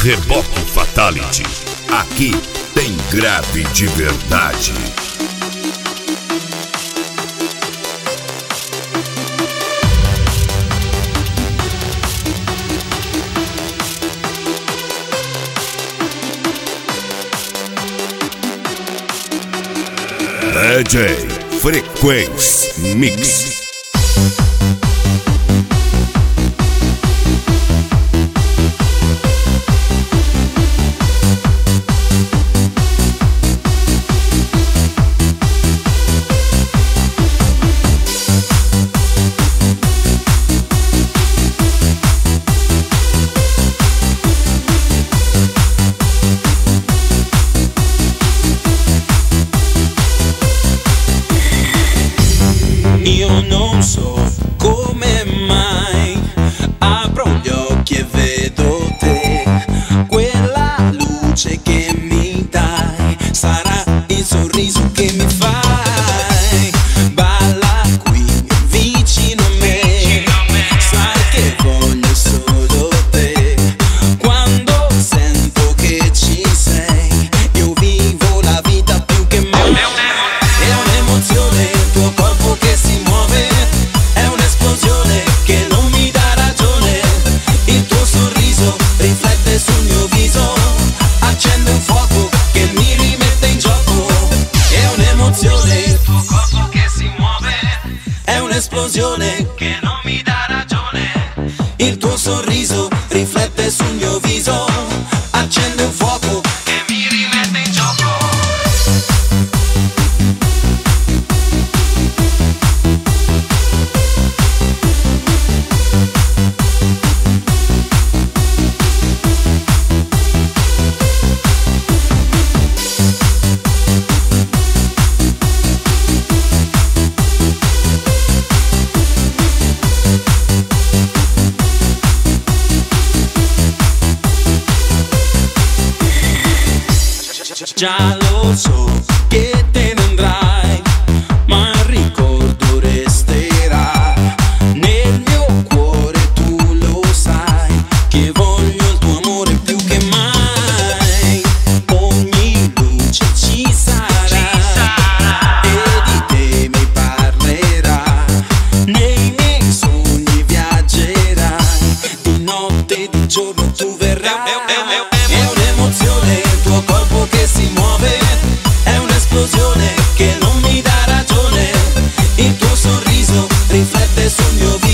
Reboque Fatality. Aqui tem grave de verdade. DJ Frequência Mix. Io non so come mai apro gli occhi e vedo te, quella luce che mi dai sarà il sorriso che mi fai. Balla qui vicino a me, sai che voglio solo te. Quando sento che ci sei, io vivo la vita più che mai. È un'emozione il tuo corpo che si muove, è un'esplosione che non mi dà ragione. Il tuo sorriso riflette sul mio viso, accende un fuoco che mi rimette in gioco. È un'emozione il tuo corpo che si muove, è un'esplosione che non mi dà ragione. Il tuo sorriso riflette sul mio viso, accende un fuoco che mi rimette in gioco. Già lo so che te ne andrai, ma il ricordo resterà nel mio cuore. Tu lo sai che voglio il tuo amore più che mai. Ogni luce ci sarà e di te mi parlerà, nei miei sogni viaggerai, di notte e di giorno tu verrai. È un'emozione il tuo corpo che si muove, è un'esplosione che non mi dà ragione. Il tuo sorriso riflette sul mio viso,